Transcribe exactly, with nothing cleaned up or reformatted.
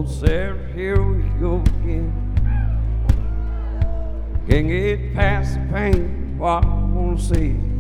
Oh, Sarah, here we go again. Can't get past the pain, what I wanna say.